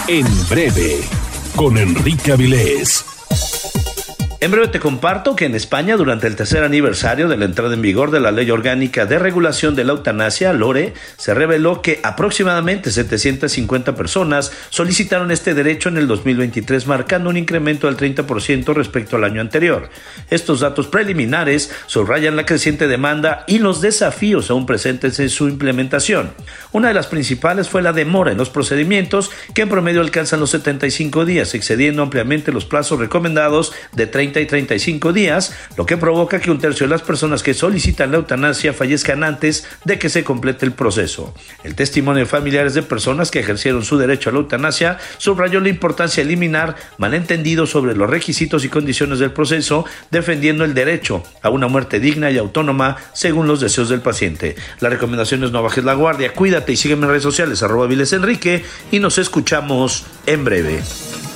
En breve, con Enrique Avilés. En breve te comparto que en España, durante el tercer aniversario de la entrada en vigor de la Ley Orgánica de Regulación de la Eutanasia, LORE, se reveló que aproximadamente 750 personas solicitaron este derecho en el 2023, marcando un incremento del 30% respecto al año anterior. Estos datos preliminares subrayan la creciente demanda y los desafíos aún presentes en su implementación. Una de las principales fue la demora en los procedimientos, que en promedio alcanzan los 75 días, excediendo ampliamente los plazos recomendados de 30 y 35 días, lo que provoca que un tercio de las personas que solicitan la eutanasia fallezcan antes de que se complete el proceso. El testimonio de familiares de personas que ejercieron su derecho a la eutanasia subrayó la importancia de eliminar malentendidos sobre los requisitos y condiciones del proceso, defendiendo el derecho a una muerte digna y autónoma según los deseos del paciente. La recomendación es no bajes la guardia, cuídate y sígueme en redes sociales @Avilés Enrique, y nos escuchamos en breve.